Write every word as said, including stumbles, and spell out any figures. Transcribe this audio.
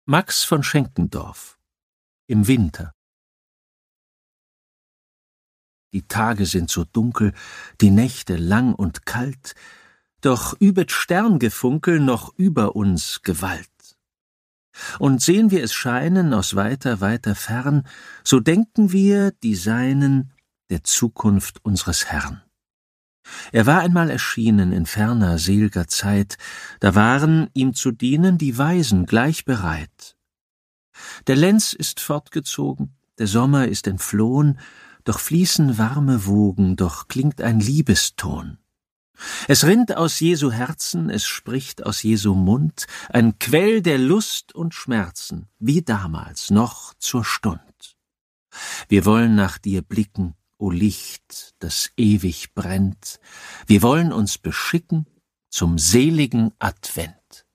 Max von Schenkendorf. Im Winter. Die Tage sind so dunkel, die Nächte lang und kalt, doch übet Sterngefunkel noch über uns Gewalt. Und sehen wir es scheinen aus weiter, weiter fern, so denken wir, die Seinen, der Zukunft unseres Herrn. Er war einmal erschienen in ferner, sel'ger Zeit, da waren, ihm zu dienen, die Weisen gleich bereit. Der Lenz ist fortgezogen, der Sommer ist entflohen, doch fließen warme Wogen, doch klingt ein Liebeston. Es rinnt aus Jesu Herzen, es spricht aus Jesu Mund, ein Quell der Lust und Schmerzen, wie damals noch zur Stund. Wir wollen nach dir blicken, o Licht, das ewig brennt, wir wollen uns beschicken zum seligen Advent.